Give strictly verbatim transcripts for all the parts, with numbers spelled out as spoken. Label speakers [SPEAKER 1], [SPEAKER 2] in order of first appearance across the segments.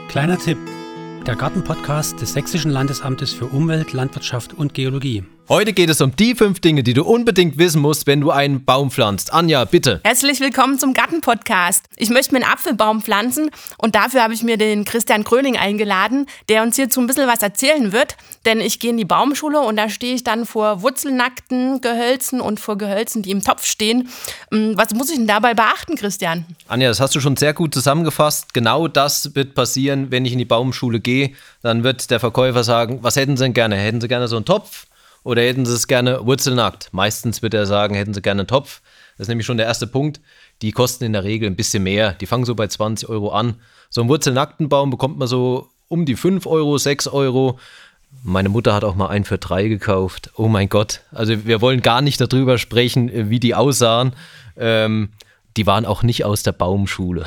[SPEAKER 1] Kleiner Tipp: Der Gartenpodcast des Sächsischen Landesamtes für Umwelt, Landwirtschaft und Geologie.
[SPEAKER 2] Heute geht es um die fünf Dinge, die du unbedingt wissen musst, wenn du einen Baum pflanzt. Anja, bitte.
[SPEAKER 3] Herzlich willkommen zum Gartenpodcast. Ich möchte mir einen Apfelbaum pflanzen und dafür habe ich mir den Christian Gröning eingeladen, der uns hierzu ein bisschen was erzählen wird. Denn ich gehe in die Baumschule und da stehe ich dann vor wurzelnackten Gehölzen und vor Gehölzen, die im Topf stehen. Was muss ich denn dabei beachten, Christian?
[SPEAKER 2] Anja, das hast du schon sehr gut zusammengefasst. Genau das wird passieren, wenn ich in die Baumschule gehe. Dann wird der Verkäufer sagen, was hätten Sie denn gerne? Hätten Sie gerne so einen Topf? Oder hätten Sie es gerne wurzelnackt? Meistens wird er sagen, hätten Sie gerne einen Topf. Das ist nämlich schon der erste Punkt. Die kosten in der Regel ein bisschen mehr. Die fangen so bei zwanzig Euro an. So einen wurzelnackten Baum bekommt man so um die fünf Euro, sechs Euro. Meine Mutter hat auch mal einen für drei gekauft. Oh mein Gott. Also wir wollen gar nicht darüber sprechen, wie die aussahen. Ähm, die waren auch nicht aus der Baumschule.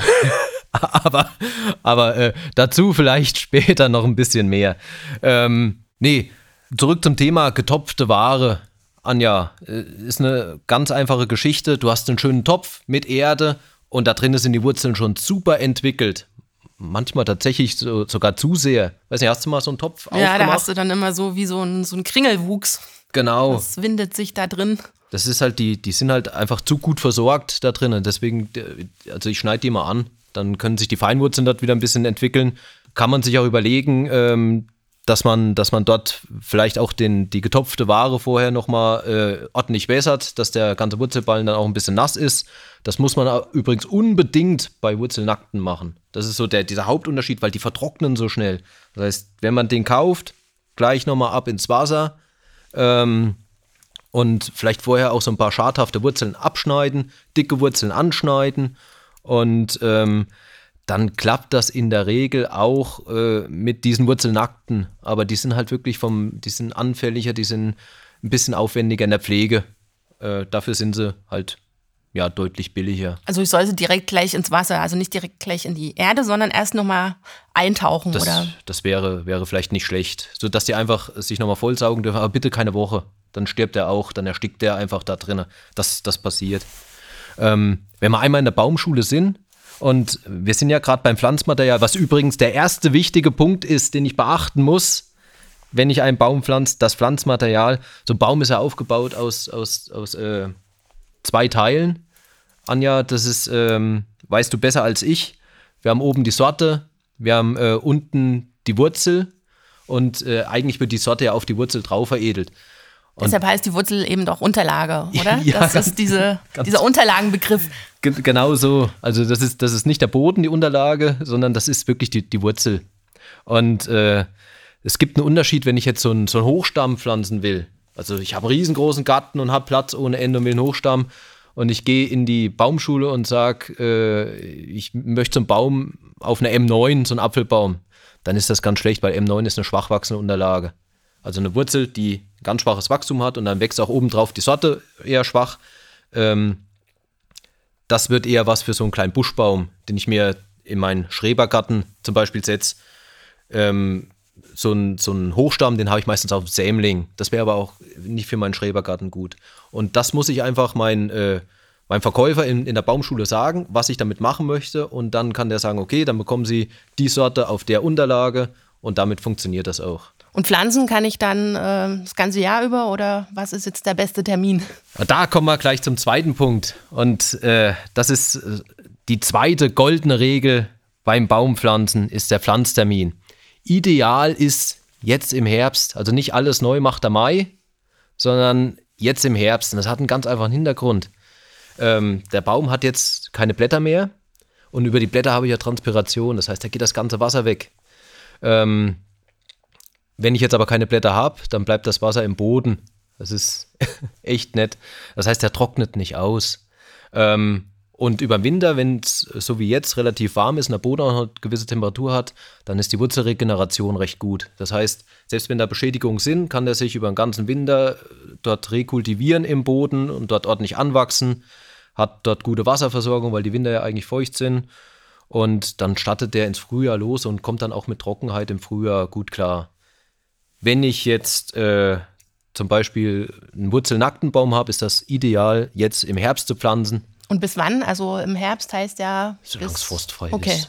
[SPEAKER 2] aber aber äh, dazu vielleicht später noch ein bisschen mehr. Ähm, nee. Zurück zum Thema getopfte Ware. Anja, ist eine ganz einfache Geschichte. Du hast einen schönen Topf mit Erde und da drin sind die Wurzeln schon super entwickelt. Manchmal tatsächlich so, sogar zu sehr. Weiß nicht, hast du mal so einen Topf aufgemacht?
[SPEAKER 3] Ja, da hast du dann immer so wie so ein, so ein Kringelwuchs.
[SPEAKER 2] Genau.
[SPEAKER 3] Das windet sich da drin. Das
[SPEAKER 2] ist halt, die, die sind halt einfach zu gut versorgt da drinnen. Deswegen, also ich schneide die mal an. Dann können sich die Feinwurzeln dort wieder ein bisschen entwickeln. Kann man sich auch überlegen, ähm, dass man, dass man dort vielleicht auch den, die getopfte Ware vorher nochmal äh, ordentlich wässert, dass der ganze Wurzelballen dann auch ein bisschen nass ist. Das muss man übrigens unbedingt bei Wurzelnackten machen. Das ist so der, dieser Hauptunterschied, weil die vertrocknen so schnell. Das heißt, wenn man den kauft, gleich nochmal ab ins Wasser ähm, und vielleicht vorher auch so ein paar schadhafte Wurzeln abschneiden, dicke Wurzeln anschneiden und ähm, dann klappt das in der Regel auch äh, mit diesen Wurzelnackten. Aber die sind halt wirklich vom, die sind anfälliger, die sind ein bisschen aufwendiger in der Pflege. Äh, dafür sind sie halt ja deutlich billiger.
[SPEAKER 3] Also ich soll sie direkt gleich ins Wasser, also nicht direkt gleich in die Erde, sondern erst nochmal eintauchen,
[SPEAKER 2] das,
[SPEAKER 3] oder?
[SPEAKER 2] Das wäre, wäre vielleicht nicht schlecht. Sodass die einfach sich nochmal vollsaugen dürfen, aber bitte keine Woche. Dann stirbt er auch, dann erstickt er einfach da drin. Das, das passiert. Ähm, wenn wir einmal in der Baumschule sind, und wir sind ja gerade beim Pflanzmaterial, was übrigens der erste wichtige Punkt ist, den ich beachten muss, wenn ich einen Baum pflanze, das Pflanzmaterial. So ein Baum ist ja aufgebaut aus, aus, aus äh, zwei Teilen. Anja, das ist, ähm, weißt du besser als ich. Wir haben oben die Sorte, wir haben äh, unten die Wurzel und äh, eigentlich wird die Sorte ja auf die Wurzel drauf veredelt. Und
[SPEAKER 3] deshalb heißt die Wurzel eben doch Unterlage, oder?
[SPEAKER 2] Ja,
[SPEAKER 3] das
[SPEAKER 2] ganz,
[SPEAKER 3] ist diese,
[SPEAKER 2] ganz
[SPEAKER 3] dieser Unterlagenbegriff.
[SPEAKER 2] G- genau so. Also das ist, das ist nicht der Boden, die Unterlage, sondern das ist wirklich die, die Wurzel. Und äh, es gibt einen Unterschied, wenn ich jetzt so einen, so einen Hochstamm pflanzen will. Also ich habe einen riesengroßen Garten und habe Platz ohne Ende und will einen Hochstamm. Und ich gehe in die Baumschule und sage, äh, ich möchte so einen Baum auf einer M neun, so einen Apfelbaum. Dann ist das ganz schlecht, weil M neun ist eine schwach wachsende Unterlage. Also eine Wurzel, die ganz schwaches Wachstum hat und dann wächst auch obendrauf die Sorte eher schwach. Ähm, das wird eher was für so einen kleinen Buschbaum, den ich mir in meinen Schrebergarten zum Beispiel setze. Ähm, so ein, so ein Hochstamm, den habe ich meistens auf dem Sämling. Das wäre aber auch nicht für meinen Schrebergarten gut. Und das muss ich einfach mein, äh, meinem Verkäufer in, in der Baumschule sagen, was ich damit machen möchte. Und dann kann der sagen, okay, dann bekommen Sie die Sorte auf der Unterlage und damit funktioniert das auch.
[SPEAKER 3] Und pflanzen kann ich dann äh, das ganze Jahr über oder was ist jetzt der beste Termin?
[SPEAKER 2] Da kommen wir gleich zum zweiten Punkt und äh, das ist äh, die zweite goldene Regel beim Baumpflanzen, ist der Pflanztermin. Ideal ist jetzt im Herbst, also nicht alles neu macht der Mai, sondern jetzt im Herbst. Und das hat einen ganz einfachen Hintergrund. Ähm, der Baum hat jetzt keine Blätter mehr und über die Blätter habe ich ja Transpiration, das heißt, da geht das ganze Wasser weg. Ähm, Wenn ich jetzt aber keine Blätter habe, dann bleibt das Wasser im Boden. Das ist echt nett. Das heißt, der trocknet nicht aus. Ähm, und über den Winter, wenn es so wie jetzt relativ warm ist und der Boden auch eine gewisse Temperatur hat, dann ist die Wurzelregeneration recht gut. Das heißt, selbst wenn da Beschädigungen sind, kann der sich über den ganzen Winter dort rekultivieren im Boden und dort ordentlich anwachsen, hat dort gute Wasserversorgung, weil die Winter ja eigentlich feucht sind. Und dann startet der ins Frühjahr los und kommt dann auch mit Trockenheit im Frühjahr gut klar. Wenn ich jetzt äh, zum Beispiel einen wurzelnackten Baum habe, ist das ideal, jetzt im Herbst zu pflanzen.
[SPEAKER 3] Und bis wann? Also im Herbst heißt ja...
[SPEAKER 2] Solange es frostfrei
[SPEAKER 3] okay.
[SPEAKER 2] ist.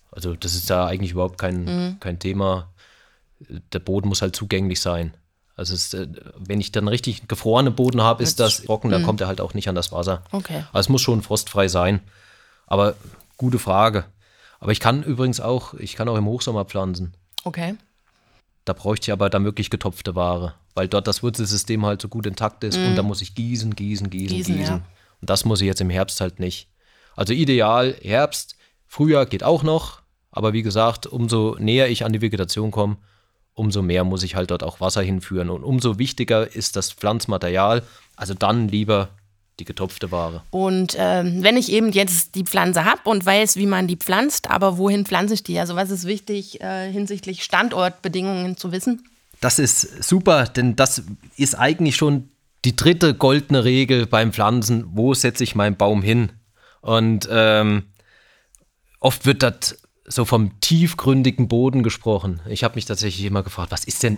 [SPEAKER 2] Also das ist da eigentlich überhaupt kein, mhm. kein Thema. Der Boden muss halt zugänglich sein. Also es, wenn ich dann richtig gefrorenen Boden habe, ist das trocken, dann mhm. kommt er halt auch nicht an das Wasser.
[SPEAKER 3] Okay.
[SPEAKER 2] Also es muss schon frostfrei sein. Aber gute Frage. Aber ich kann übrigens auch, ich kann auch im Hochsommer pflanzen.
[SPEAKER 3] Okay.
[SPEAKER 2] Da bräuchte ich aber dann wirklich getopfte Ware, weil dort das Wurzelsystem halt so gut intakt ist mm. und da muss ich gießen, gießen, gießen, gießen. gießen. Ja. Und das muss ich jetzt im Herbst halt nicht. Also ideal Herbst, Frühjahr geht auch noch, aber wie gesagt, umso näher ich an die Vegetation komme, umso mehr muss ich halt dort auch Wasser hinführen und umso wichtiger ist das Pflanzmaterial, also dann lieber die getopfte Ware.
[SPEAKER 3] Und ähm, wenn ich eben jetzt die Pflanze habe und weiß, wie man die pflanzt, aber wohin pflanze ich die? Also was ist wichtig äh, hinsichtlich Standortbedingungen zu wissen?
[SPEAKER 2] Das ist super, denn das ist eigentlich schon die dritte goldene Regel beim Pflanzen. Wo setze ich meinen Baum hin? Und ähm, oft wird das so vom tiefgründigen Boden gesprochen. Ich habe mich tatsächlich immer gefragt, was ist denn...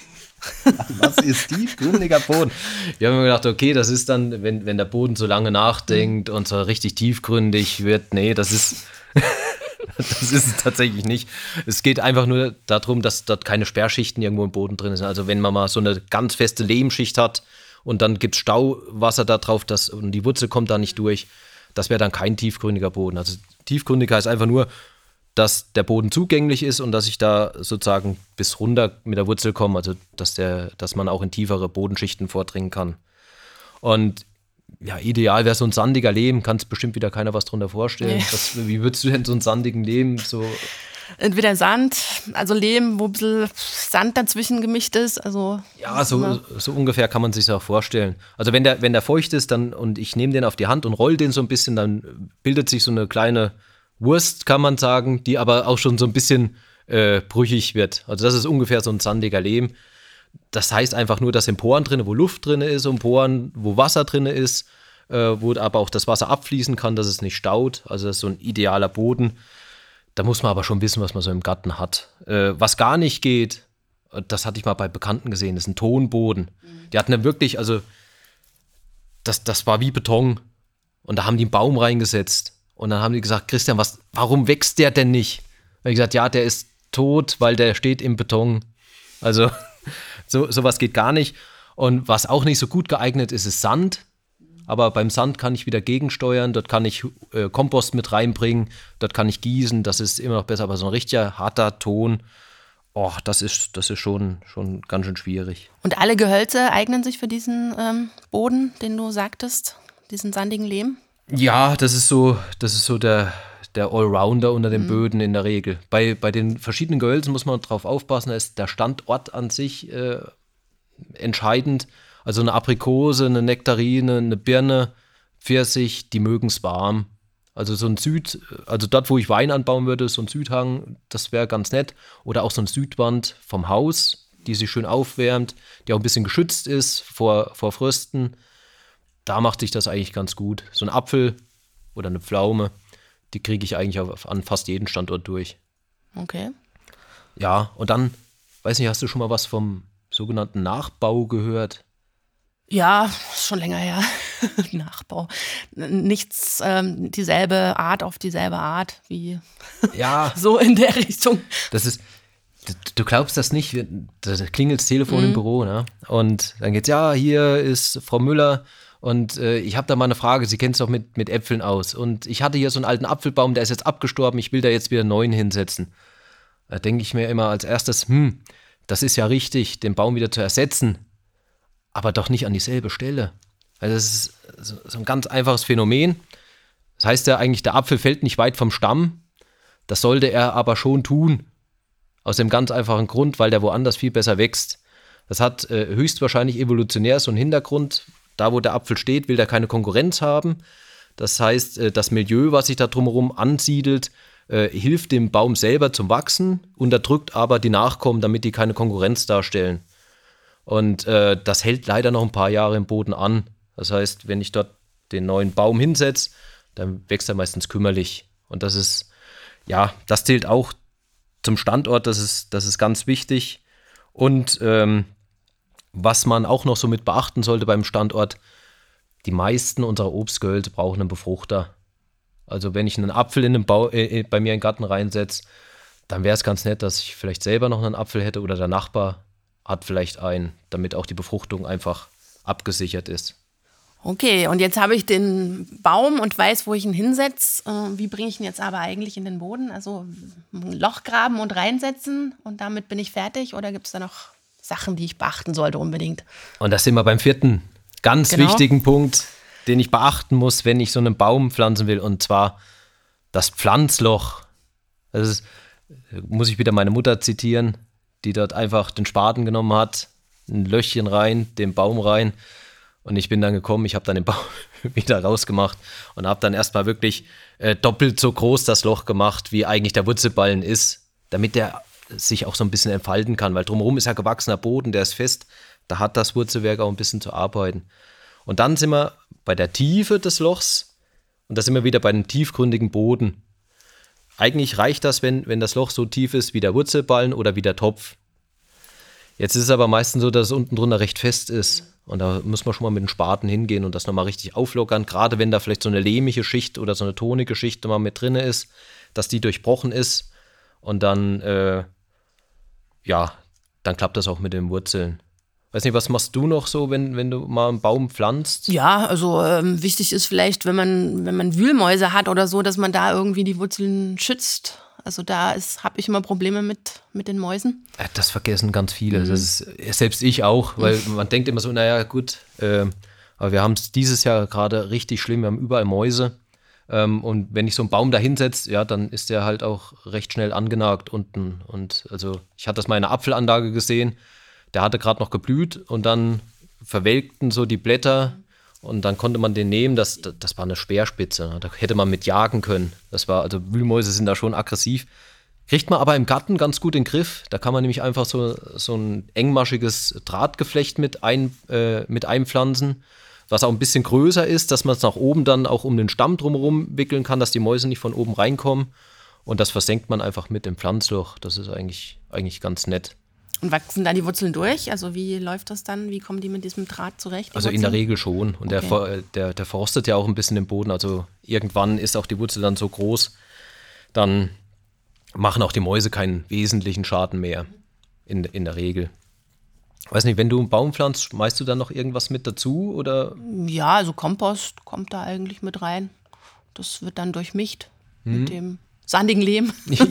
[SPEAKER 4] Was ist tiefgründiger Boden?
[SPEAKER 2] Wir haben mir gedacht, okay, das ist dann, wenn, wenn der Boden so lange nachdenkt und so richtig tiefgründig wird. Nee, das ist, das ist es tatsächlich nicht. Es geht einfach nur darum, dass dort keine Sperrschichten irgendwo im Boden drin sind. Also wenn man mal so eine ganz feste Lehmschicht hat und dann gibt es Stauwasser da drauf das, und die Wurzel kommt da nicht durch, das wäre dann kein tiefgründiger Boden. Also tiefgründig heißt einfach nur, dass der Boden zugänglich ist und dass ich da sozusagen bis runter mit der Wurzel komme, also dass, der, dass man auch in tiefere Bodenschichten vordringen kann. Und ja, ideal wäre so ein sandiger Lehm, kann es bestimmt wieder keiner was drunter vorstellen.
[SPEAKER 3] Nee.
[SPEAKER 2] Was, wie würdest du denn so einen sandigen Lehm so...
[SPEAKER 3] Entweder Sand, also Lehm, wo ein bisschen Sand dazwischen gemischt ist. Also
[SPEAKER 2] ja, so, so ungefähr kann man sich das auch vorstellen. Also wenn der, wenn der feucht ist dann, und ich nehme den auf die Hand und roll den so ein bisschen, dann bildet sich so eine kleine Wurst, kann man sagen, die aber auch schon so ein bisschen äh, brüchig wird. Also das ist ungefähr so ein sandiger Lehm. Das heißt einfach nur, dass in Poren drin, wo Luft drin ist, und Poren, wo Wasser drin ist, äh, wo aber auch das Wasser abfließen kann, dass es nicht staut. Also das ist so ein idealer Boden. Da muss man aber schon wissen, was man so im Garten hat. Äh, was gar nicht geht, das hatte ich mal bei Bekannten gesehen, ist ein Tonboden. Mhm. Die hatten dann wirklich, also das, das war wie Beton. Und da haben die einen Baum reingesetzt. Und dann haben die gesagt, Christian, was, warum wächst der denn nicht? Und ich gesagt, ja, der ist tot, weil der steht im Beton. Also so, sowas geht gar nicht. Und was auch nicht so gut geeignet ist, ist Sand. Aber beim Sand kann ich wieder gegensteuern. Dort kann ich äh, Kompost mit reinbringen. Dort kann ich gießen. Das ist immer noch besser. Aber so ein richtiger harter Ton, oh, das ist, das ist schon, schon ganz schön schwierig.
[SPEAKER 3] Und alle Gehölze eignen sich für diesen ähm, Boden, den du sagtest, diesen sandigen Lehm?
[SPEAKER 2] Ja, das ist so, das ist so der, der Allrounder unter den mhm. Böden in der Regel. Bei, bei den verschiedenen Gehölzen muss man drauf aufpassen, da ist der Standort an sich äh, entscheidend. Also eine Aprikose, eine Nektarine, eine Birne, Pfirsich, die mögen es warm. Also so ein Süd, also dort, wo ich Wein anbauen würde, so ein Südhang, das wäre ganz nett. Oder auch so eine Südwand vom Haus, die sich schön aufwärmt, die auch ein bisschen geschützt ist vor, vor Frösten. Da macht sich das eigentlich ganz gut. So ein Apfel oder eine Pflaume, die kriege ich eigentlich auf, an fast jeden Standort durch.
[SPEAKER 3] Okay.
[SPEAKER 2] Ja, und dann, weiß nicht, hast du schon mal was vom sogenannten Nachbau gehört?
[SPEAKER 3] Ja, schon länger her. Nachbau. Nichts, ähm, dieselbe Art auf dieselbe Art, wie
[SPEAKER 2] ja.
[SPEAKER 3] so in der Richtung.
[SPEAKER 2] Das ist, du, du glaubst das nicht, da klingelt das Telefon mhm. im Büro, ne? Und dann geht's, ja, hier ist Frau Müller. Und äh, ich habe da mal eine Frage, Sie kennen es doch mit, mit Äpfeln aus. Und ich hatte hier so einen alten Apfelbaum, der ist jetzt abgestorben, ich will da jetzt wieder einen neuen hinsetzen. Da denke ich mir immer als erstes, hm, das ist ja richtig, den Baum wieder zu ersetzen, aber doch nicht an dieselbe Stelle. Also das ist so, so ein ganz einfaches Phänomen. Das heißt ja eigentlich, der Apfel fällt nicht weit vom Stamm, das sollte er aber schon tun. Aus dem ganz einfachen Grund, weil der woanders viel besser wächst. Das hat äh, höchstwahrscheinlich evolutionär so einen Hintergrund. Da, wo der Apfel steht, will der keine Konkurrenz haben. Das heißt, das Milieu, was sich da drumherum ansiedelt, äh, hilft dem Baum selber zum Wachsen, unterdrückt aber die Nachkommen, damit die keine Konkurrenz darstellen. Und äh, das hält leider noch ein paar Jahre im Boden an. Das heißt, wenn ich dort den neuen Baum hinsetze, dann wächst er meistens kümmerlich. Und das ist, ja, das zählt auch zum Standort, das ist, das ist ganz wichtig. Und ähm, was man auch noch so mit beachten sollte beim Standort, die meisten unserer Obstgehölze brauchen einen Befruchter. Also wenn ich einen Apfel in den Bau, äh, bei mir in den Garten reinsetze, dann wäre es ganz nett, dass ich vielleicht selber noch einen Apfel hätte oder der Nachbar hat vielleicht einen, damit auch die Befruchtung einfach abgesichert ist.
[SPEAKER 3] Okay, und jetzt habe ich den Baum und weiß, wo ich ihn hinsetze. Äh, wie bringe ich ihn jetzt aber eigentlich in den Boden? Also ein Loch graben und reinsetzen und damit bin ich fertig? Oder gibt es da noch Sachen, die ich beachten sollte unbedingt?
[SPEAKER 2] Und da sind wir beim vierten ganz
[SPEAKER 3] Genau.
[SPEAKER 2] wichtigen Punkt, den ich beachten muss, wenn ich so einen Baum pflanzen will, und zwar das Pflanzloch. Das ist, muss ich wieder meine Mutter zitieren, die dort einfach den Spaten genommen hat, ein Löchchen rein, den Baum rein. Und ich bin dann gekommen, ich habe dann den Baum wieder rausgemacht und habe dann erstmal wirklich äh, doppelt so groß das Loch gemacht, wie eigentlich der Wurzelballen ist, damit der sich auch so ein bisschen entfalten kann, weil drumherum ist ja gewachsener Boden, der ist fest, da hat das Wurzelwerk auch ein bisschen zu arbeiten. Und dann sind wir bei der Tiefe des Lochs und da sind wir wieder bei dem tiefgründigen Boden. Eigentlich reicht das, wenn, wenn das Loch so tief ist wie der Wurzelballen oder wie der Topf. Jetzt ist es aber meistens so, dass es unten drunter recht fest ist. Und da muss man schon mal mit dem Spaten hingehen und das nochmal richtig auflockern. Gerade wenn da vielleicht so eine lehmige Schicht oder so eine tonige Schicht mal mit drin ist, dass die durchbrochen ist. Und dann, äh, ja, dann klappt das auch mit den Wurzeln. Weiß nicht, was machst du noch so, wenn, wenn du mal einen Baum pflanzt?
[SPEAKER 3] Ja, also ähm, wichtig ist vielleicht, wenn man, wenn man Wühlmäuse hat oder so, dass man da irgendwie die Wurzeln schützt. Also da habe ich immer Probleme mit, mit den Mäusen.
[SPEAKER 2] Das vergessen ganz viele. Mhm. Das ist, selbst ich auch, weil man denkt immer so, naja gut, äh, aber wir haben es dieses Jahr gerade richtig schlimm, wir haben überall Mäuse. Ähm, und wenn ich so einen Baum da hinsetze, ja, dann ist der halt auch recht schnell angenagt unten. Und also ich hatte das mal in einer Apfelanlage gesehen, der hatte gerade noch geblüht und dann verwelkten so die Blätter. Und dann konnte man den nehmen, das, das war eine Speerspitze, da hätte man mit jagen können. Das war, also Wühlmäuse sind da schon aggressiv. Kriegt man aber im Garten ganz gut in den Griff. Da kann man nämlich einfach so, so ein engmaschiges Drahtgeflecht mit, ein, äh, mit einpflanzen, was auch ein bisschen größer ist, dass man es nach oben dann auch um den Stamm drumherum wickeln kann, dass die Mäuse nicht von oben reinkommen. Und das versenkt man einfach mit dem Pflanzloch. Das ist eigentlich, eigentlich ganz nett.
[SPEAKER 3] Und wachsen da die Wurzeln durch? Also wie läuft das dann? Wie kommen die mit diesem Draht zurecht?
[SPEAKER 2] Also in der Regel schon. Und okay. der, der, der forstet ja auch ein bisschen den Boden. Also irgendwann ist auch die Wurzel dann so groß, dann machen auch die Mäuse keinen wesentlichen Schaden mehr. In, in der Regel. Weiß nicht, wenn du einen Baum pflanzt, schmeißt du dann noch irgendwas mit dazu? Oder?
[SPEAKER 3] Ja, also Kompost kommt da eigentlich mit rein. Das wird dann durchmischt hm. mit dem sandigen Lehm.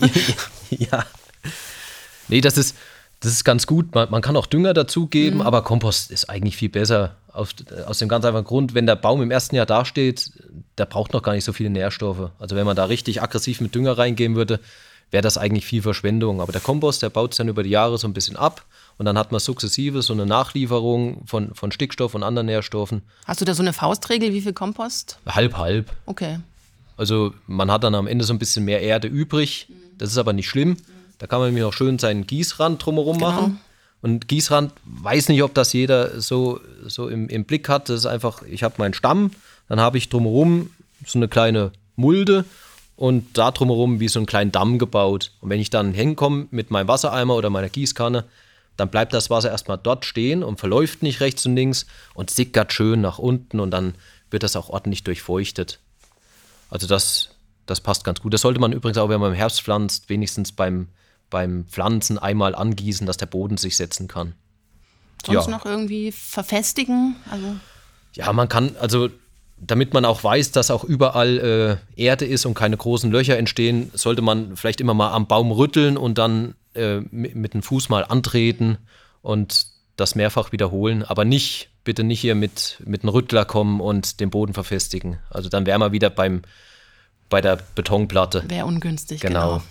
[SPEAKER 2] Ja. Nee, das ist... Das ist ganz gut. Man, man kann auch Dünger dazugeben, mhm. aber Kompost ist eigentlich viel besser. Aus, aus dem ganz einfachen Grund, wenn der Baum im ersten Jahr dasteht, der braucht noch gar nicht so viele Nährstoffe. Also wenn man da richtig aggressiv mit Dünger reingehen würde, wäre das eigentlich viel Verschwendung. Aber der Kompost, der baut es dann über die Jahre so ein bisschen ab und dann hat man sukzessive so eine Nachlieferung von, von Stickstoff und anderen Nährstoffen.
[SPEAKER 3] Hast du da so eine Faustregel, wie viel Kompost?
[SPEAKER 2] Halb, halb.
[SPEAKER 3] Okay.
[SPEAKER 2] Also man hat dann am Ende so ein bisschen mehr Erde übrig. Das ist aber nicht schlimm. Da kann man nämlich noch schön seinen Gießrand drumherum genau. machen. Und Gießrand, weiß nicht, ob das jeder so, so im, im Blick hat. Das ist einfach, ich habe meinen Stamm, dann habe ich drumherum so eine kleine Mulde und da drumherum wie so einen kleinen Damm gebaut. Und wenn ich dann hinkomme mit meinem Wassereimer oder meiner Gießkanne, dann bleibt das Wasser erstmal dort stehen und verläuft nicht rechts und links und sickert schön nach unten und dann wird das auch ordentlich durchfeuchtet. Also das, das passt ganz gut. Das sollte man übrigens auch, wenn man im Herbst pflanzt, wenigstens beim beim Pflanzen einmal angießen, dass der Boden sich setzen kann.
[SPEAKER 3] Sonst
[SPEAKER 2] ja.
[SPEAKER 3] noch irgendwie verfestigen? Also
[SPEAKER 2] ja, man kann, also damit man auch weiß, dass auch überall äh, Erde ist und keine großen Löcher entstehen, sollte man vielleicht immer mal am Baum rütteln und dann äh, mit, mit dem Fuß mal antreten und das mehrfach wiederholen, aber nicht, bitte nicht hier mit, mit einem Rüttler kommen und den Boden verfestigen. Also dann wären wir wieder beim, bei der Betonplatte.
[SPEAKER 3] Wäre ungünstig,
[SPEAKER 2] genau.
[SPEAKER 3] genau.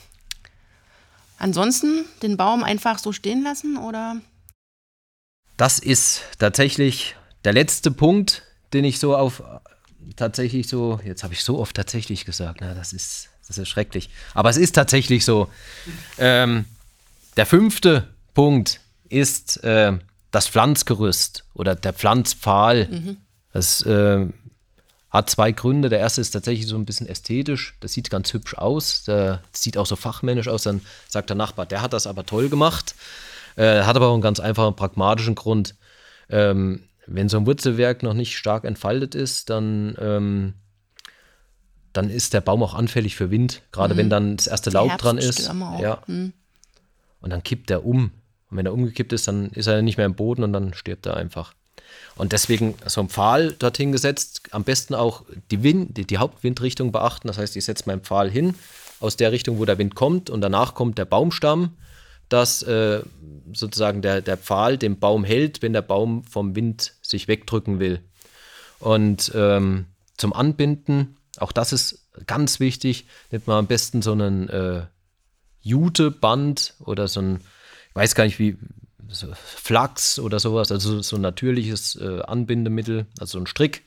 [SPEAKER 3] Ansonsten den Baum einfach so stehen lassen, oder?
[SPEAKER 2] Das ist tatsächlich der letzte Punkt, den ich so auf tatsächlich so, jetzt habe ich so oft tatsächlich gesagt, na, das ist, das ist schrecklich. Aber es ist tatsächlich so. Ähm, der fünfte Punkt ist äh, das Pflanzgerüst oder der Pflanzpfahl. Mhm. Das äh, hat zwei Gründe. Der erste ist tatsächlich so ein bisschen ästhetisch. Das sieht ganz hübsch aus. Das sieht auch so fachmännisch aus. Dann sagt der Nachbar, der hat das aber toll gemacht. Äh, hat aber auch einen ganz einfachen pragmatischen Grund. Ähm, wenn so ein Wurzelwerk noch nicht stark entfaltet ist, dann ähm, dann ist der Baum auch anfällig für Wind, gerade mhm. wenn dann das erste Laub dran ist.
[SPEAKER 3] Auch.
[SPEAKER 2] Ja.
[SPEAKER 3] Mhm.
[SPEAKER 2] Und dann kippt er um. Und wenn er umgekippt ist, dann ist er nicht mehr im Boden und dann stirbt er einfach. Und deswegen so ein Pfahl dorthin gesetzt, am besten auch die, Wind, die, die Hauptwindrichtung beachten. Das heißt, ich setze meinen Pfahl hin, aus der Richtung, wo der Wind kommt, und danach kommt der Baumstamm, dass äh, sozusagen der, der Pfahl den Baum hält, wenn der Baum vom Wind sich wegdrücken will. Und ähm, zum Anbinden, auch das ist ganz wichtig, nimmt man am besten so einen äh, Juteband oder so ein, ich weiß gar nicht wie, so Flachs oder sowas, also so ein natürliches äh, Anbindemittel, also ein Strick,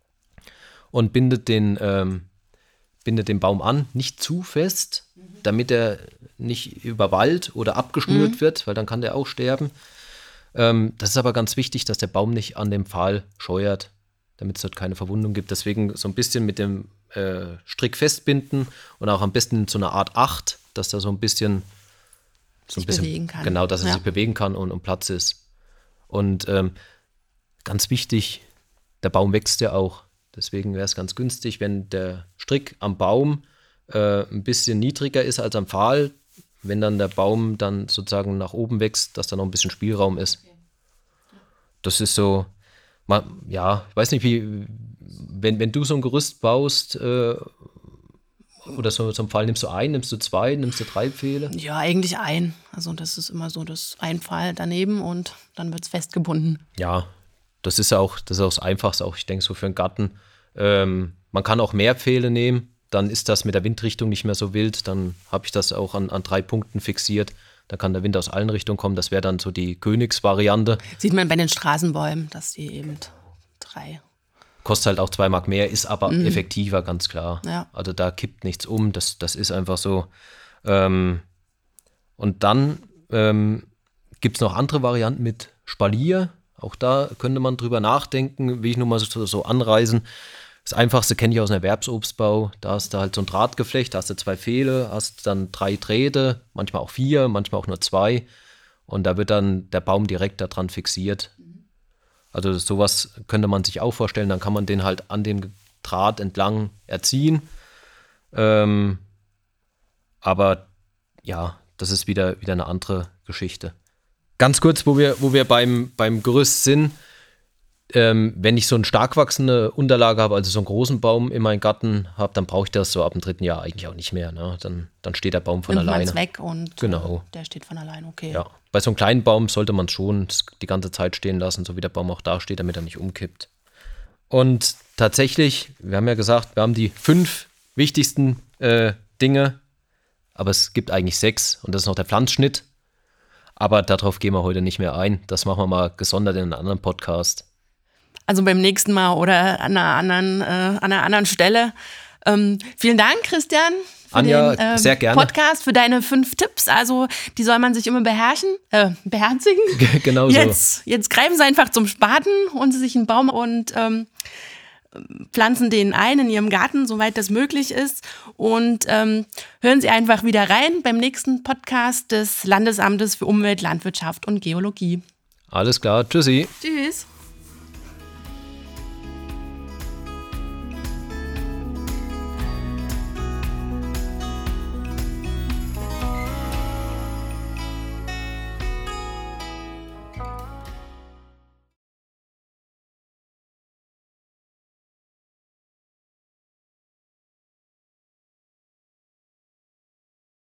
[SPEAKER 2] und bindet den, ähm, bindet den Baum an, nicht zu fest, mhm. damit er nicht überwallt oder abgeschnürt mhm. wird, weil dann kann der auch sterben. Ähm, das ist aber ganz wichtig, dass der Baum nicht an dem Pfahl scheuert, damit es dort keine Verwundung gibt. Deswegen so ein bisschen mit dem äh, Strick festbinden und auch am besten in so einer Art Acht, dass da so ein bisschen so ein bisschen
[SPEAKER 3] bewegen kann.
[SPEAKER 2] Genau, dass er
[SPEAKER 3] ja.
[SPEAKER 2] sich bewegen kann und, und Platz ist. Und ähm, ganz wichtig, der Baum wächst ja auch. Deswegen wäre es ganz günstig, wenn der Strick am Baum äh, ein bisschen niedriger ist als am Pfahl, wenn dann der Baum dann sozusagen nach oben wächst, dass da noch ein bisschen Spielraum ist. Okay. Das ist so, mal, ja, ich weiß nicht, wie, wenn, wenn du so ein Gerüst baust, äh, oder so, so einen Pfahl, nimmst du ein, nimmst du zwei, nimmst du drei Pfähle?
[SPEAKER 3] Ja, eigentlich ein. Also das ist immer so, das ein Pfahl daneben und dann wird es festgebunden.
[SPEAKER 2] Ja, das ist auch das, ist auch das Einfachste, auch ich denke so für einen Garten. Ähm, man kann auch mehr Pfähle nehmen, dann ist das mit der Windrichtung nicht mehr so wild, dann habe ich das auch an, an drei Punkten fixiert. Da kann der Wind aus allen Richtungen kommen, das wäre dann so die Königsvariante.
[SPEAKER 3] Sieht man bei den Straßenbäumen, dass die eben drei...
[SPEAKER 2] Kostet halt auch zwei Mark mehr, ist aber mhm. effektiver, ganz klar.
[SPEAKER 3] Ja.
[SPEAKER 2] Also da kippt nichts um, das, das ist einfach so. Ähm, und dann ähm, gibt es noch andere Varianten mit Spalier. Auch da könnte man drüber nachdenken, will ich nur mal so, so anreißen. Das Einfachste kenne ich aus dem Erwerbsobstbau. Da hast du halt so ein Drahtgeflecht, da hast du zwei Pfähle, hast dann drei Drähte, manchmal auch vier, manchmal auch nur zwei. Und da wird dann der Baum direkt daran fixiert. Also sowas könnte man sich auch vorstellen, dann kann man den halt an dem Draht entlang erziehen. Ähm, aber ja, das ist wieder, wieder eine andere Geschichte. Ganz kurz, wo wir, wo wir beim, beim Gerüst sind, ähm, wenn ich so eine stark wachsende Unterlage habe, also so einen großen Baum in meinem Garten habe, dann brauche ich das so ab dem dritten Jahr eigentlich auch nicht mehr. Ne? Dann, dann steht der Baum von
[SPEAKER 3] Nimmt
[SPEAKER 2] alleine.
[SPEAKER 3] Nimmt man es weg und
[SPEAKER 2] genau.
[SPEAKER 3] der steht von alleine, okay.
[SPEAKER 2] Ja. Bei so einem kleinen Baum sollte man es schon die ganze Zeit stehen lassen, so wie der Baum auch da steht, damit er nicht umkippt. Und tatsächlich, wir haben ja gesagt, wir haben die fünf wichtigsten äh, Dinge, aber es gibt eigentlich sechs und das ist noch der Pflanzschnitt. Aber darauf gehen wir heute nicht mehr ein. Das machen wir mal gesondert in einem anderen Podcast.
[SPEAKER 3] Also beim nächsten Mal oder an einer anderen, äh, an einer anderen Stelle. Ähm, vielen Dank, Christian, für
[SPEAKER 2] Anja,
[SPEAKER 3] den äh,
[SPEAKER 2] sehr gerne.
[SPEAKER 3] Podcast, für deine fünf Tipps. Also die soll man sich immer beherrschen, äh, beherzigen.
[SPEAKER 2] Genau so.
[SPEAKER 3] Jetzt, jetzt greifen Sie einfach zum Spaten, holen Sie sich einen Baum und ähm, pflanzen den ein in Ihrem Garten, soweit das möglich ist. Und ähm, hören Sie einfach wieder rein beim nächsten Podcast des Landesamtes für Umwelt, Landwirtschaft und Geologie.
[SPEAKER 2] Alles klar, tschüssi.
[SPEAKER 3] Tschüss.